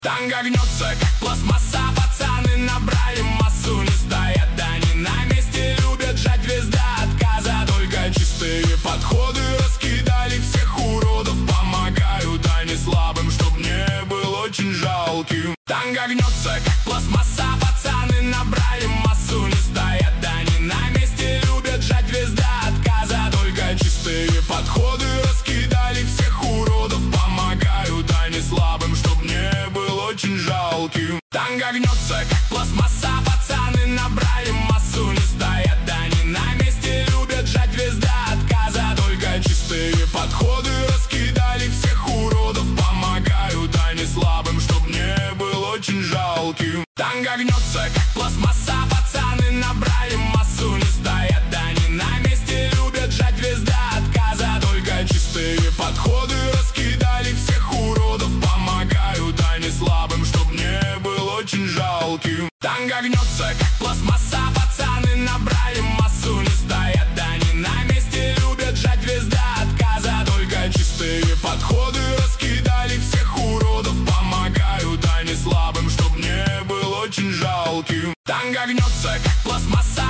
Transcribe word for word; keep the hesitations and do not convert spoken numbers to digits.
Танго гнется, как пластмасса, пацаны набрали массу. Не стоят они на месте, любят жать весь до отказа. Только чистые подходы раскидали всех уродов. Помогают они слабым, чтоб не был очень жалким. Танго гнется, как пластмасса, пацаны набрали массу. Не стоят они на месте, любят жать весь до отказа. Только чистые подходы раскидали всех уродов. Помогают они слабым, чтоб не был очень жалким. Танго гнется, как пластмасса, пацаны набрали массу. Не стоят они на месте, любят жать весь до отказа. Только чистые подходы раскидали всех уродов. Помогают они слабым, чтоб не был очень жалким. Танго гнется, как пластмасса, пацаны набрали массу. Не стоят они на месте, любят жать весь до отказа. Только чистые подходы раскидали всех уродов. Помогают они слабым, чтоб не был очень жалким. Танго гнется, как пластмасса, пацаны набрали массу. Не стоят они на месте, любят жать весь до отказа. Только чистые подходы раскидали всех уродов. Помогают они слабым, чтоб не был очень жалким. Танго гнется, как пластмасса,